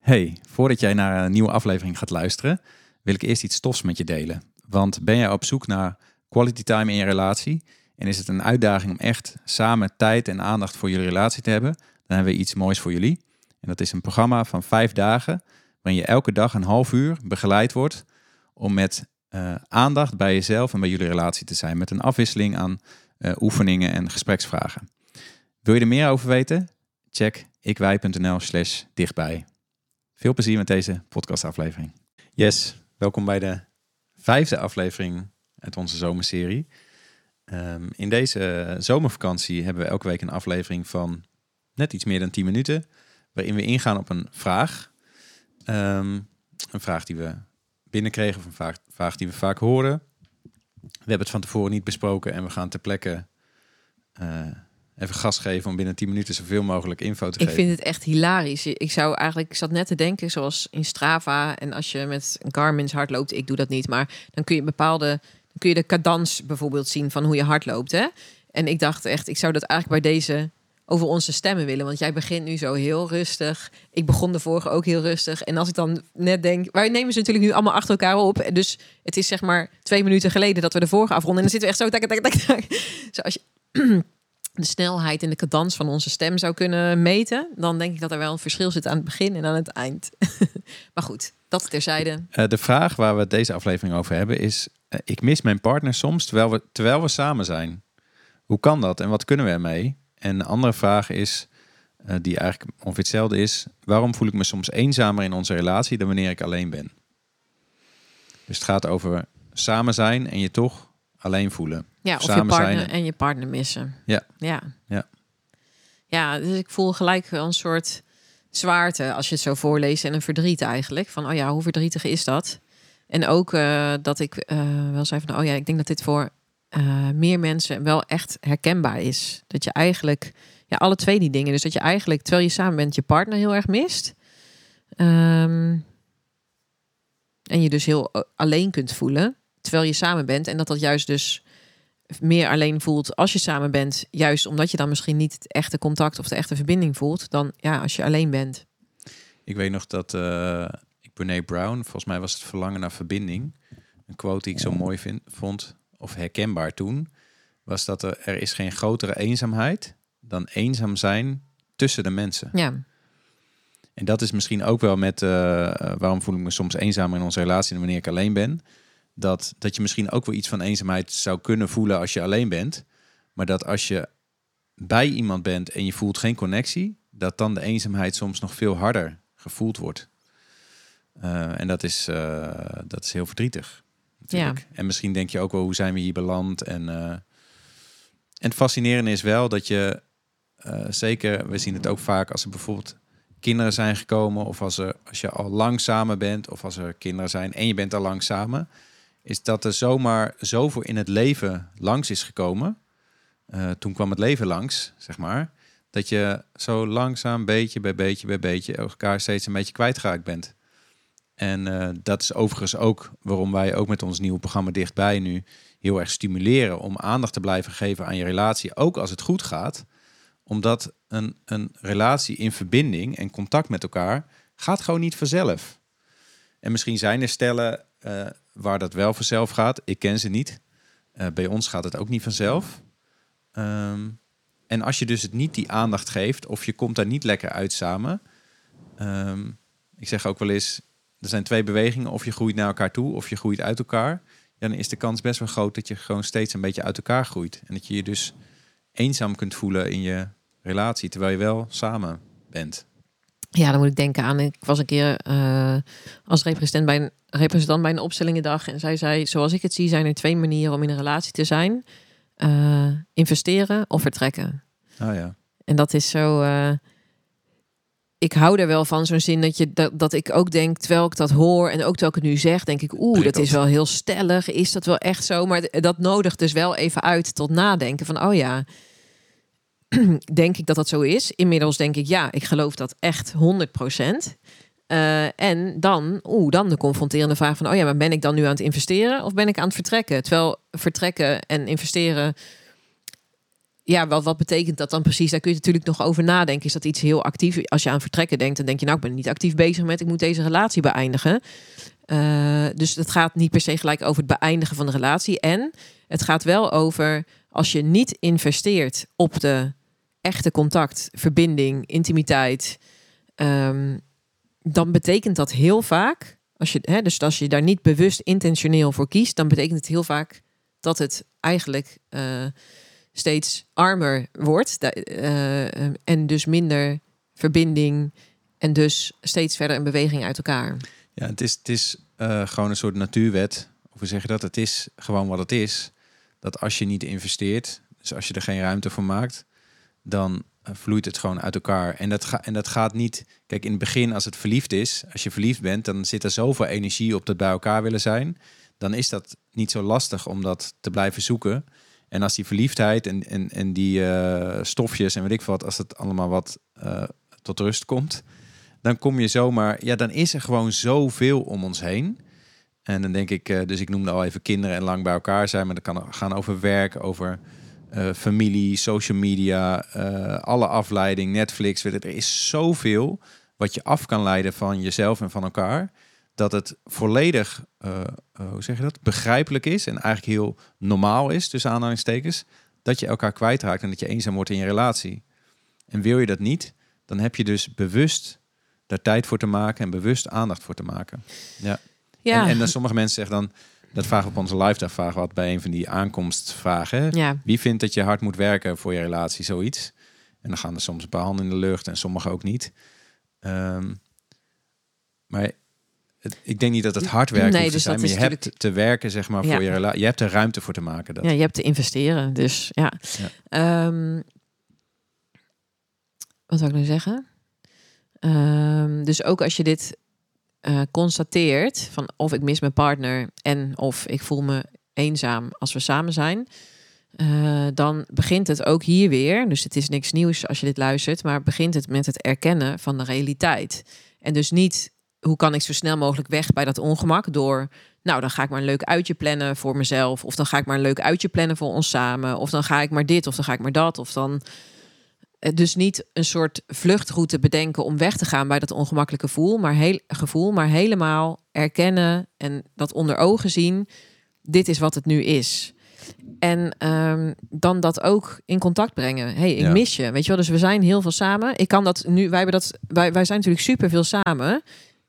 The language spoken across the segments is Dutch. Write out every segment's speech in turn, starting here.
Hey, voordat jij naar een nieuwe aflevering gaat luisteren, wil ik eerst iets tofs met je delen. Want ben jij op zoek naar quality time in je relatie en is het een uitdaging om echt samen tijd en aandacht voor jullie relatie te hebben, dan hebben we iets moois voor jullie. En dat is een programma van 5 dagen, waarin je elke dag een half uur begeleid wordt om met aandacht bij jezelf en bij jullie relatie te zijn. Met een afwisseling aan oefeningen en gespreksvragen. Wil je er meer over weten? Check ikwij.nl/dichtbij. Veel plezier met deze podcastaflevering. Yes, welkom bij de 5e aflevering uit onze zomerserie. In deze zomervakantie hebben we elke week een aflevering van net iets meer dan 10 minuten, waarin we ingaan op een vraag. Een vraag die we binnenkregen, of een vraag die we vaak horen. We hebben het van tevoren niet besproken en we gaan ter plekke even gas geven om binnen 10 minuten zoveel mogelijk info te geven. Ik vind het echt hilarisch. Ik zat net te denken, zoals in Strava, en als je met een Garmin's hard loopt, ik doe dat niet, maar dan kun je de cadans bijvoorbeeld zien van hoe je hard loopt, hè? En ik dacht echt, ik zou dat eigenlijk bij deze over onze stemmen willen, want jij begint nu zo heel rustig. Ik begon de vorige ook heel rustig. En als ik dan net denk, wij nemen ze natuurlijk nu allemaal achter elkaar op. Dus het is zeg maar 2 minuten geleden dat we de vorige afronden. En dan zitten we echt zo tak. Zo als je de snelheid en de cadans van onze stem zou kunnen meten, dan denk ik dat er wel een verschil zit aan het begin en aan het eind. Maar goed, dat terzijde. De vraag waar we deze aflevering over hebben is: ik mis mijn partner soms terwijl we samen zijn. Hoe kan dat en wat kunnen we ermee? En een andere vraag is, die eigenlijk ongeveer hetzelfde is: waarom voel ik me soms eenzamer in onze relatie dan wanneer ik alleen ben? Dus het gaat over samen zijn en je toch alleen voelen. Ja, of samen je partner zijn en je partner missen. Ja. Ja, dus ik voel gelijk een soort zwaarte als je het zo voorleest en een verdriet eigenlijk. Van, oh ja, hoe verdrietig is dat? En ook dat ik wel zei van, oh ja, ik denk dat dit voor meer mensen wel echt herkenbaar is. Dat je eigenlijk, ja, alle twee die dingen. Dus dat je eigenlijk, terwijl je samen bent, je partner heel erg mist. En je dus heel alleen kunt voelen, terwijl je samen bent. En dat juist dus meer alleen voelt als je samen bent. Juist omdat je dan misschien niet het echte contact of de echte verbinding voelt dan ja, als je alleen bent. Ik weet nog dat Brené Brown, volgens mij was het verlangen naar verbinding. Een quote die ik zo mooi vond, of herkenbaar toen, was dat er is geen grotere eenzaamheid dan eenzaam zijn tussen de mensen. Ja. En dat is misschien ook wel met waarom voel ik me soms eenzamer in onze relatie dan wanneer ik alleen ben. Dat je misschien ook wel iets van eenzaamheid zou kunnen voelen als je alleen bent. Maar dat als je bij iemand bent en je voelt geen connectie, dat dan de eenzaamheid soms nog veel harder gevoeld wordt. En dat is heel verdrietig. Natuurlijk. Ja. En misschien denk je ook wel, hoe zijn we hier beland? En het fascinerende is wel dat je zeker, we zien het ook vaak als er bijvoorbeeld kinderen zijn gekomen, of als je al lang samen bent, of als er kinderen zijn en je bent al lang samen, is dat er zomaar zoveel in het leven langs is gekomen. Toen kwam het leven langs, zeg maar, dat je zo langzaam, beetje bij beetje elkaar steeds een beetje kwijtgeraakt bent. En dat is overigens ook waarom wij ook met ons nieuwe programma Dichtbij nu heel erg stimuleren om aandacht te blijven geven aan je relatie, ook als het goed gaat. Omdat een relatie in verbinding en contact met elkaar gaat gewoon niet vanzelf. En misschien zijn er stellen waar dat wel vanzelf gaat. Ik ken ze niet. Bij ons gaat het ook niet vanzelf. En als je dus het niet die aandacht geeft, of je komt daar niet lekker uit samen. Ik zeg ook wel eens, er zijn 2 bewegingen. Of je groeit naar elkaar toe, of je groeit uit elkaar. Ja, dan is de kans best wel groot dat je gewoon steeds een beetje uit elkaar groeit. En dat je je dus eenzaam kunt voelen in je relatie, terwijl je wel samen bent. Ja, dan moet ik denken aan, ik was een keer als representant bij een opstellingendag en zij zei, zoals ik het zie, zijn er 2 manieren om in een relatie te zijn. Investeren of vertrekken. Oh ja. En dat is zo, ik hou er wel van, zo'n zin dat ik ook denk, terwijl ik dat hoor en ook terwijl ik het nu zeg, denk ik, dat is wel heel stellig. Is dat wel echt zo? Maar dat nodigt dus wel even uit tot nadenken van, oh ja, denk ik dat dat zo is. Inmiddels denk ik, ja, ik geloof dat echt 100%. En dan de confronterende vraag van, oh ja, maar ben ik dan nu aan het investeren of ben ik aan het vertrekken? Terwijl vertrekken en investeren wat betekent dat dan precies? Daar kun je natuurlijk nog over nadenken. Is dat iets heel actief? Als je aan vertrekken denkt, dan denk je, nou, ik ben niet actief bezig met, ik moet deze relatie beëindigen. Dus het gaat niet per se gelijk over het beëindigen van de relatie. En het gaat wel over, als je niet investeert op de echte contact, verbinding, intimiteit, dan betekent dat heel vaak, dus als je daar niet bewust intentioneel voor kiest, dan betekent het heel vaak dat het eigenlijk steeds armer wordt en dus minder verbinding en dus steeds verder een beweging uit elkaar. Ja, het is gewoon een soort natuurwet. Of hoe zeg je dat? Het is gewoon wat het is. Dat als je niet investeert, dus als je er geen ruimte voor maakt, dan vloeit het gewoon uit elkaar. En dat gaat niet... Kijk, in het begin, als het verliefd is, als je verliefd bent, dan zit er zoveel energie op dat bij elkaar willen zijn. Dan is dat niet zo lastig om dat te blijven zoeken. En als die verliefdheid en die stofjes en weet ik wat, als het allemaal wat tot rust komt, dan kom je zomaar... Ja, dan is er gewoon zoveel om ons heen. En dan denk ik, dus ik noemde al even kinderen en lang bij elkaar zijn, maar dat kan gaan over werk, over familie, social media, alle afleiding, Netflix. Er is zoveel wat je af kan leiden van jezelf en van elkaar, dat het volledig, hoe zeg je dat, begrijpelijk is en eigenlijk heel normaal is, tussen aanhalingstekens, dat je elkaar kwijtraakt en dat je eenzaam wordt in je relatie. En wil je dat niet, dan heb je dus bewust daar tijd voor te maken en bewust aandacht voor te maken. Ja. Ja. En dan sommige mensen zeggen dan, dat vragen we op onze live dag, vragen we wat bij een van die aankomstvragen. Hè? Ja. Wie vindt dat je hard moet werken voor je relatie, zoiets? En dan gaan er soms een paar handen in de lucht en sommige ook niet. Maar ik denk niet dat het hard werken hoeft te zijn, maar je hebt te werken, zeg maar, voor je relatie. Je hebt er ruimte voor te maken. Dat. Ja, je hebt te investeren. Dus ja. Wat zou ik nou zeggen? Dus ook als je dit constateert, van of ik mis mijn partner en of ik voel me eenzaam als we samen zijn, dan begint het ook hier weer. Dus het is niks nieuws als je dit luistert, maar begint het met het erkennen van de realiteit. En dus niet, hoe kan ik zo snel mogelijk weg bij dat ongemak door, nou, dan ga ik maar een leuk uitje plannen voor mezelf, of dan ga ik maar een leuk uitje plannen voor ons samen, of dan ga ik maar dit, of dan ga ik maar dat, of dan... Dus niet een soort vluchtroute bedenken om weg te gaan bij dat ongemakkelijke gevoel, maar helemaal erkennen en dat onder ogen zien. Dit is wat het nu is. En dan dat ook in contact brengen. Hey, ik mis je. Weet je wel, dus we zijn heel veel samen. Ik kan dat nu. Wij zijn natuurlijk super veel samen.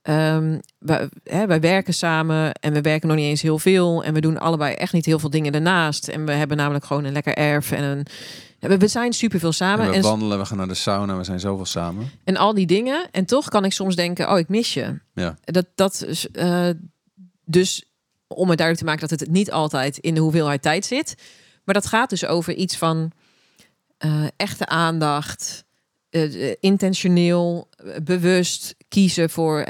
Wij werken samen en we werken nog niet eens heel veel. En we doen allebei echt niet heel veel dingen daarnaast. En we hebben namelijk gewoon een lekker erf en we zijn superveel samen. En we wandelen, we gaan naar de sauna, we zijn zoveel samen. En al die dingen. En toch kan ik soms denken, ik mis je. Ja. Dat is, dus om het duidelijk te maken dat het niet altijd in de hoeveelheid tijd zit. Maar dat gaat dus over iets van echte aandacht, intentioneel, bewust kiezen voor,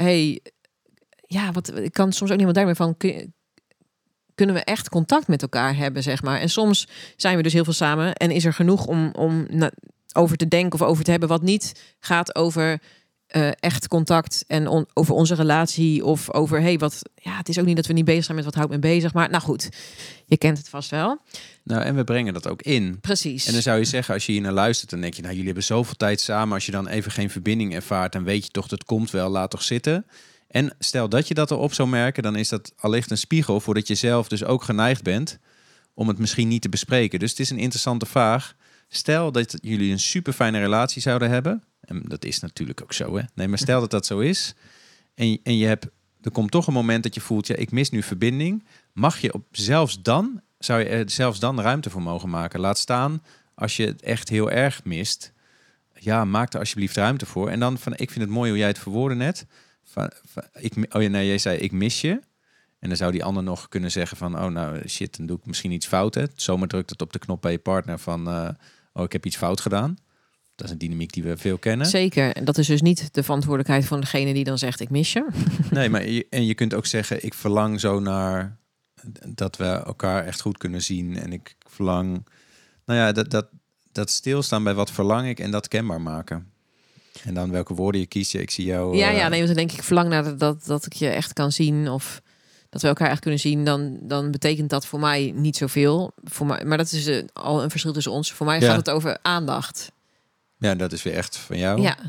ik kan soms ook niet duidelijk van, kunnen we echt contact met elkaar hebben, zeg maar. En soms zijn we dus heel veel samen en is er genoeg om over te denken of over te hebben wat niet gaat over echt contact en over onze relatie of over, het is ook niet dat we niet bezig zijn met wat houdt me bezig, maar nou goed, je kent het vast wel. Nou, en we brengen dat ook in. Precies. En dan zou je zeggen, als je hier naar luistert, dan denk je, nou, jullie hebben zoveel tijd samen. Als je dan even geen verbinding ervaart, dan weet je toch, dat komt wel, laat toch zitten. En stel dat je dat erop zou merken, dan is dat allicht een spiegel voordat je zelf dus ook geneigd bent om het misschien niet te bespreken. Dus het is een interessante vraag. Stel dat jullie een super fijne relatie zouden hebben. En dat is natuurlijk ook zo, hè? Nee, maar stel dat dat zo is. En je hebt, er komt toch een moment dat je voelt, ik mis nu verbinding. Mag je zou je er zelfs dan ruimte voor mogen maken. Laat staan, als je het echt heel erg mist. Ja, maak er alsjeblieft ruimte voor. En dan ik vind het mooi hoe jij het verwoordde net. Jij zei, ik mis je. En dan zou die ander nog kunnen zeggen van, dan doe ik misschien iets fout. Hè? Zomaar drukt het op de knop bij je partner van, ik heb iets fout gedaan. Dat is een dynamiek die we veel kennen. Zeker. En dat is dus niet de verantwoordelijkheid van degene die dan zegt, ik mis je. Nee, maar je kunt ook zeggen, ik verlang zo naar dat we elkaar echt goed kunnen zien. En ik verlang, dat stilstaan bij wat verlang ik en dat kenbaar maken. En dan welke woorden je kiest. Ik zie jou... want dan denk ik, verlang naar dat ik je echt kan zien. Of dat we elkaar echt kunnen zien, dan betekent dat voor mij niet zoveel. Voor mij, maar dat is al een verschil tussen ons. Voor mij gaat het over aandacht. Ja, dat is weer echt van jou. Ja.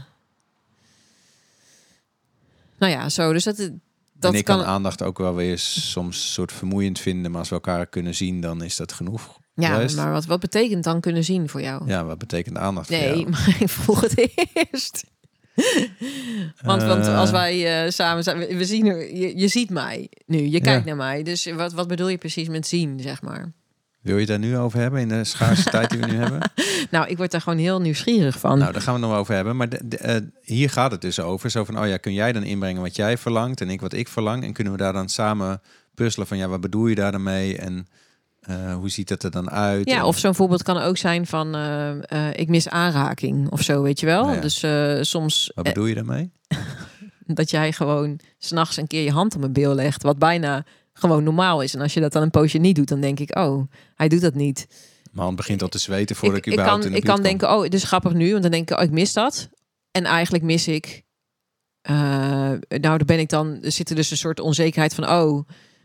Nou ja, zo. Dus dat en ik kan aandacht ook wel weer soms een soort vermoeiend vinden. Maar als we elkaar kunnen zien, dan is dat genoeg. Ja, juist. maar wat betekent dan kunnen zien voor jou? Ja, wat betekent aandacht voor jou? Nee, maar ik vroeg het eerst. want als wij samen zijn, we zien, je ziet mij nu, je kijkt naar mij. Dus wat bedoel je precies met zien, zeg maar? Wil je daar nu over hebben in de schaarse tijd die we nu hebben? Nou, ik word daar gewoon heel nieuwsgierig van. Nou, daar gaan we het nog over hebben. Maar hier gaat het dus over. Zo van, kun jij dan inbrengen wat jij verlangt en ik wat ik verlang? En kunnen we daar dan samen puzzelen van, wat bedoel je daar dan mee? En hoe ziet het er dan uit? Ja, of zo'n voorbeeld kan ook zijn van, ik mis aanraking of zo, weet je wel? Nou ja. Dus soms... Wat bedoel je daarmee? Dat jij gewoon 's nachts een keer je hand op mijn bil legt, wat bijna gewoon normaal is. En als je dat dan een poosje niet doet, dan denk ik, hij doet dat niet. Mijn hand begint al te zweten voordat ik überhaupt in de Ik kan denken, dit is grappig nu. Want dan denk ik, ik mis dat. En eigenlijk mis ik... daar ben ik dan... Er zit er dus een soort onzekerheid van,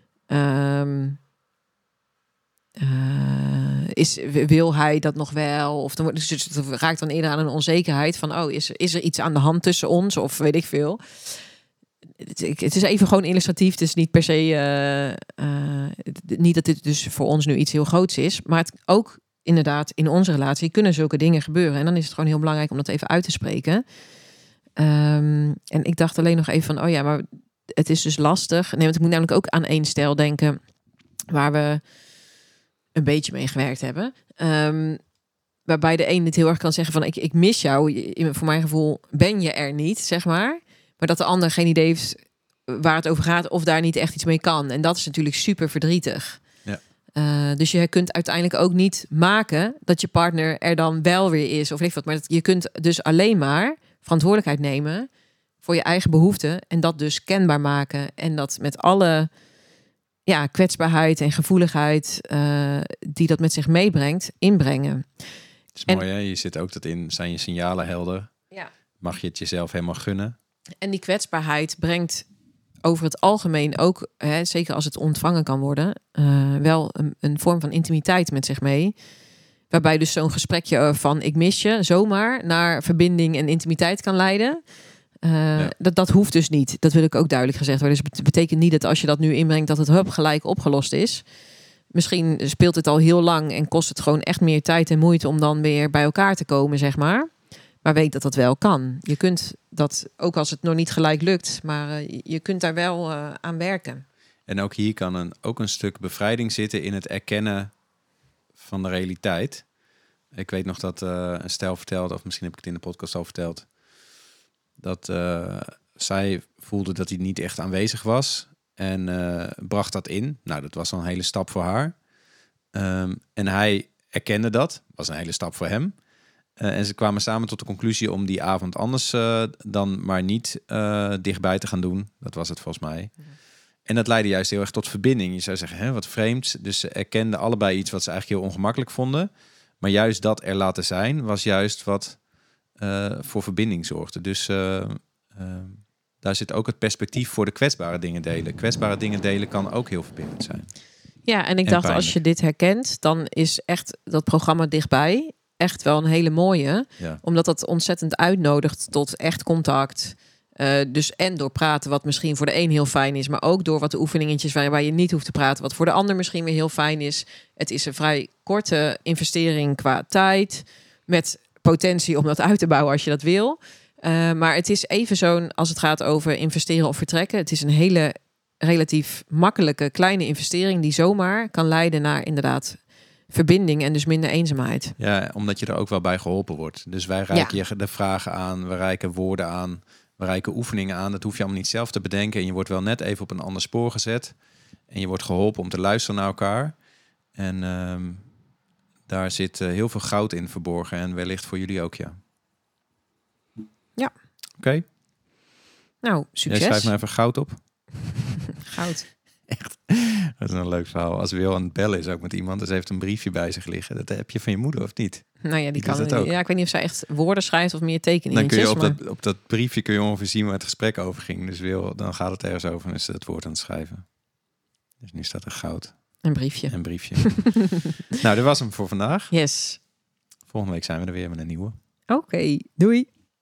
wil hij dat nog wel? Of dan raakt dan eerder aan een onzekerheid van, is er iets aan de hand tussen ons? Of weet ik veel. Het is even gewoon illustratief. Het is niet per se... niet dat dit dus voor ons nu iets heel groots is. Maar het ook inderdaad in onze relatie kunnen zulke dingen gebeuren. En dan is het gewoon heel belangrijk om dat even uit te spreken. En ik dacht alleen nog even van... maar het is dus lastig. Nee, want ik moet namelijk ook aan één stijl denken... waar we een beetje mee gewerkt hebben. Waarbij de een het heel erg kan zeggen van... ik mis jou. Voor mijn gevoel ben je er niet, zeg maar... Maar dat de ander geen idee heeft waar het over gaat... of daar niet echt iets mee kan. En dat is natuurlijk super verdrietig. Ja. Dus je kunt uiteindelijk ook niet maken... dat je partner er dan wel weer is. Of weet ik wat. Maar je kunt dus alleen maar verantwoordelijkheid nemen... voor je eigen behoeften. En dat dus kenbaar maken. En dat met alle kwetsbaarheid en gevoeligheid... die dat met zich meebrengt, inbrengen. Het is mooi, hè? Je zit ook dat in. Zijn je signalen helder? Ja. Mag je het jezelf helemaal gunnen? En die kwetsbaarheid brengt over het algemeen ook, zeker als het ontvangen kan worden, wel een vorm van intimiteit met zich mee. Waarbij dus zo'n gesprekje van ik mis je zomaar naar verbinding en intimiteit kan leiden. Dat hoeft dus niet. Dat wil ik ook duidelijk gezegd worden. Dus het betekent niet dat als je dat nu inbrengt dat het gelijk opgelost is. Misschien speelt het al heel lang en kost het gewoon echt meer tijd en moeite om dan weer bij elkaar te komen, zeg maar. Maar weet dat dat wel kan. Je kunt dat, ook als het nog niet gelijk lukt, maar je kunt daar wel aan werken. En ook hier kan ook een stuk bevrijding zitten in het erkennen van de realiteit. Ik weet nog dat een stel vertelde, of misschien heb ik het in de podcast al verteld, dat zij voelde dat hij niet echt aanwezig was en bracht dat in. Nou, dat was al een hele stap voor haar. En hij erkende dat, was een hele stap voor hem. En ze kwamen samen tot de conclusie om die avond anders dan maar niet dichtbij te gaan doen. Dat was het volgens mij. Ja. En dat leidde juist heel erg tot verbinding. Je zou zeggen, wat vreemd. Dus ze erkenden allebei iets wat ze eigenlijk heel ongemakkelijk vonden. Maar juist dat er laten zijn, was juist wat voor verbinding zorgde. Dus daar zit ook het perspectief voor de kwetsbare dingen delen. Kwetsbare dingen delen kan ook heel verbindend zijn. Ja, en ik dacht, als je dit herkent, dan is echt dat programma dichtbij echt wel een hele mooie. Ja. Omdat dat ontzettend uitnodigt tot echt contact. Dus en door praten, wat misschien voor de een heel fijn is, maar ook door wat oefeningetjes waarbij je niet hoeft te praten, wat voor de ander misschien weer heel fijn is. Het is een vrij korte investering qua tijd, met potentie om dat uit te bouwen als je dat wil. Maar het is even zo'n, als het gaat over investeren of vertrekken, het is een hele relatief makkelijke kleine investering die zomaar kan leiden naar inderdaad verbinding en dus minder eenzaamheid. Ja, omdat je er ook wel bij geholpen wordt. Dus wij reiken je de vragen aan, we reiken woorden aan, we reiken oefeningen aan. Dat hoef je allemaal niet zelf te bedenken. En je wordt wel net even op een ander spoor gezet. En je wordt geholpen om te luisteren naar elkaar. En daar zit heel veel goud in verborgen. En wellicht voor jullie ook, ja. Ja. Oké. Nou, succes. Jij schrijft maar even goud op. Goud. Echt. Dat is een leuk verhaal. Als Wil aan het bellen is ook met iemand, dus heeft een briefje bij zich liggen. Dat heb je van je moeder of niet? Nou ja, die kan dat ook. Ja, ik weet niet of zij echt woorden schrijft of meer tekeningen. Dan kun je op dat briefje kun je ongeveer zien waar het gesprek over ging. Dus dan gaat het ergens over en is het woord aan het schrijven. Dus nu staat er goud. Een briefje. Een briefje. Nou, dit was hem voor vandaag. Yes. Volgende week zijn we er weer met een nieuwe. Oké, doei.